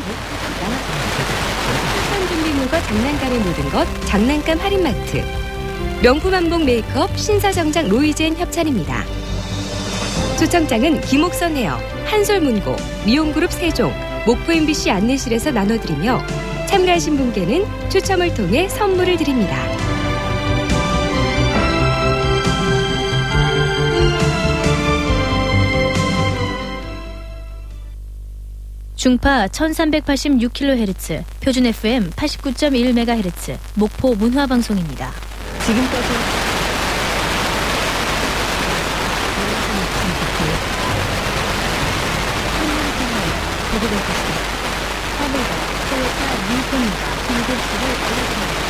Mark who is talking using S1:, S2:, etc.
S1: 추천 준비물과 장난감의 모든 것 장난감 할인마트. 명품 한복 메이크업 신사정장 로이젠 협찬입니다. 초청장은 김옥선 헤어, 한솔문고, 미용그룹 세종, 목포 MBC 안내실에서 나눠드리며 참가하신 분께는 추첨을 통해 선물을 드립니다.
S2: 중파 1386kHz, 표준 FM 89.1MHz, 목포 문화방송입니다.
S1: 지금까지
S2: 화보가 토요타 밀폰입니다. 공급수를 알려드립니다.